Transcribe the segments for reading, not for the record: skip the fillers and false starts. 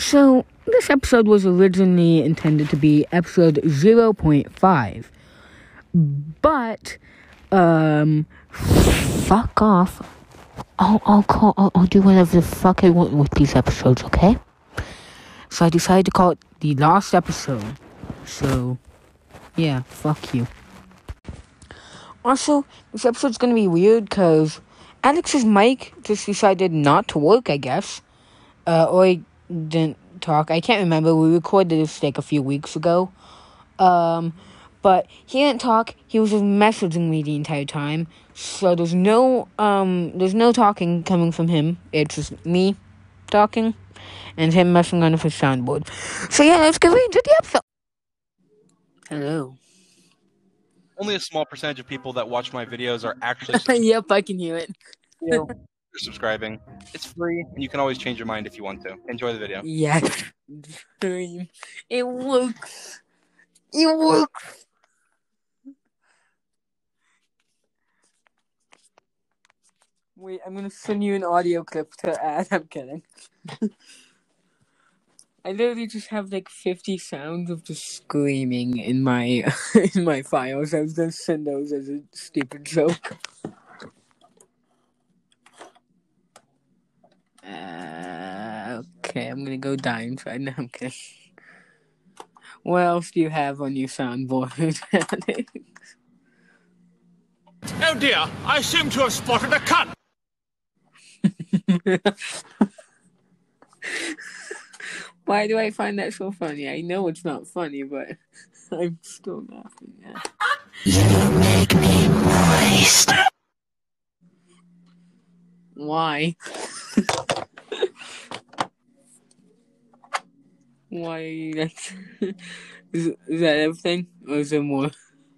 So, this episode was originally intended to be episode 0.5. But, fuck off. I'll do whatever the fuck I want with these episodes, okay? So I decided to call it the last episode. So, yeah, fuck you. Also, this episode's gonna be weird because Alex's mic just decided not to work, I guess. Or he didn't talk. I can't remember. We recorded this like a few weeks ago. But he didn't talk. He was just messaging me the entire time. So there's no talking coming from him. It's just me talking and him messing around with his soundboard. So yeah, let's get right into the episode. Hello. Only a small percentage of people that watch my videos are actually Yep, I can hear it. You're subscribing. It's free, and you can always change your mind if you want to. Enjoy the video. Yes. Dream. It works. It works. Wait, I'm gonna send you an audio clip to add. I'm kidding. I literally just have like 50 sounds of just screaming in my in my files. I was gonna send those as a stupid joke. Okay, I'm gonna go die inside. No, I'm kidding. What else do you have on your soundboard? Oh dear, I seem to have spotted a cut. Why do I find that so funny? I know it's not funny, but I'm still laughing at it. You make me moist. Why? Why are you like... is that everything? Or is there more?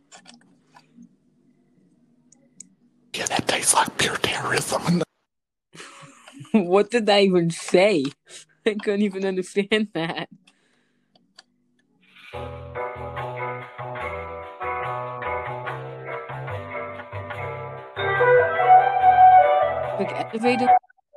Yeah, that tastes like pure terrorism. What did I even say? I couldn't even understand that. Like elevator.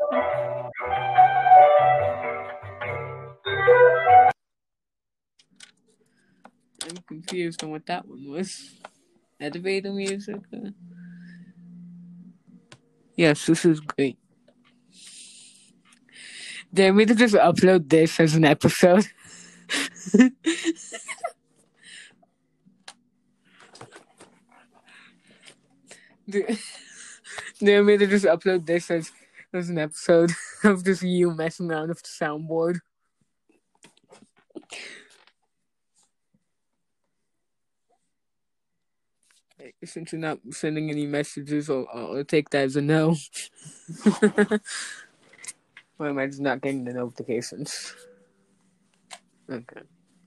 I'm confused on what that one was. Elevator music? Yes, this is great. Dare me to just upload this as an episode? Dare me to just upload this as an episode of just you messing around with the soundboard? Since you're not sending any messages, I'll take that as a no. Or am I just not getting the notifications? Okay.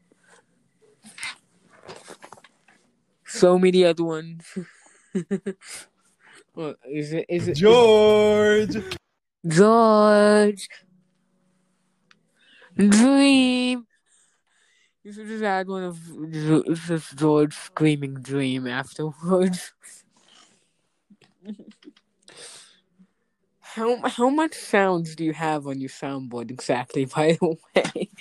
Show me the other ones. Well, is it George? George! Dream! You should just add one of just George screaming dream afterwards. How much sounds do you have on your soundboard exactly, by the way?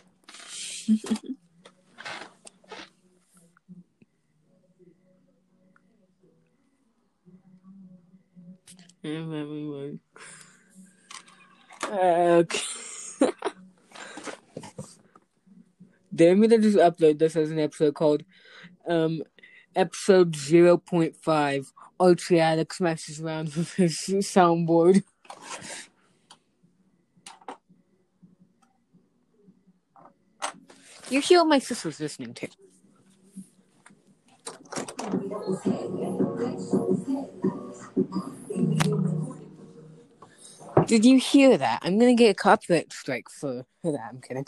Okay. Dare me to just upload this as an episode called episode 0.5. Archie Alex messes around with his soundboard. You hear what my sister's listening to. Did you hear that? I'm gonna get a copyright strike for that. I'm kidding.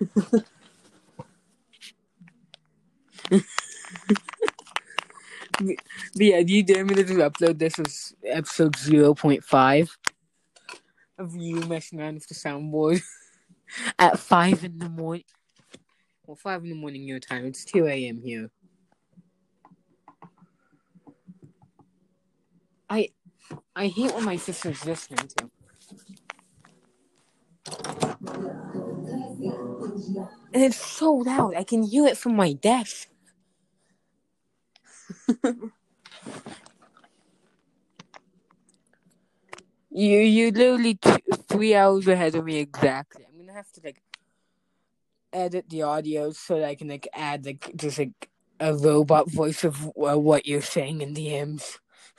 But yeah, do you dare me to just upload this as episode 0.5 of you messing around with the soundboard at 5 in the morning? Well, 5 in the morning your time. It's 2 a.m. here. I hate when my sister's listening to. And it's so loud. I can hear it from my desk. You literally 3 hours ahead of me exactly. I'm gonna have to edit the audio so that I can add just a robot voice of what you're saying in DMs.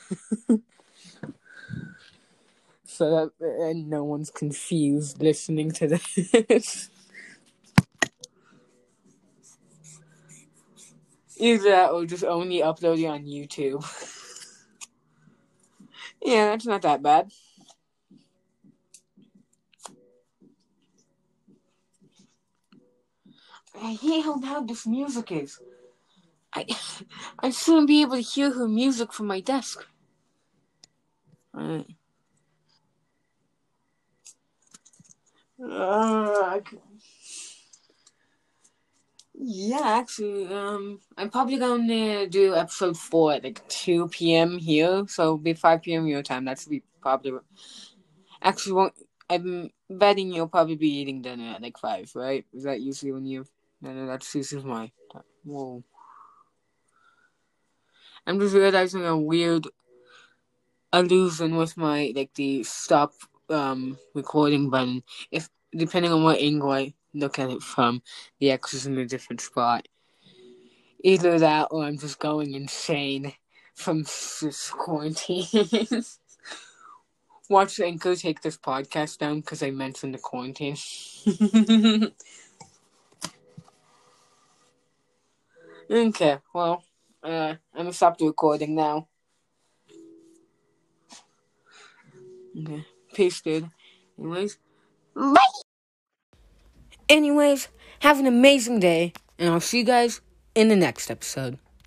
So that and no one's confused listening to this. Either that or just only upload it on YouTube. Yeah, that's not that bad. I hate how loud this music is. I shouldn't be able to hear her music from my desk. Alright. Yeah, actually, I'm probably gonna do episode 4 at 2 p.m. here, so it'll be 5 p.m. your time. That's be probably. Actually, I'm betting you'll probably be eating dinner at 5, right? Is that usually when you? No, that's usually my time. Whoa. I'm just realizing a weird illusion with my the stop recording button. If depending on what angle I look at it from, the X is in a different spot. Either that or I'm just going insane from this quarantine. Watch Anchor take this podcast down because I mentioned the quarantine. Okay, well, I'm gonna stop the recording now. Okay, peace, dude. Anyways, have an amazing day, and I'll see you guys in the next episode.